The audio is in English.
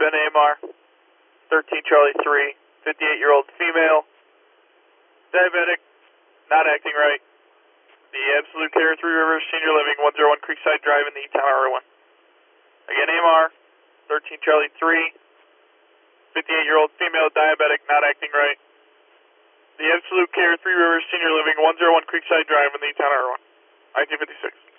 Bend AMR, 13 Charlie 3, 58-year-old female, diabetic, not acting right. The Absolute Care, 3 Rivers, Senior Living, 101 Creekside Drive in the E-Town R1. Again, AMR, 13 Charlie 3, 58-year-old female, diabetic, not acting right. The Absolute Care, 3 Rivers, Senior Living, 101 Creekside Drive in the E-Town R1. I-256.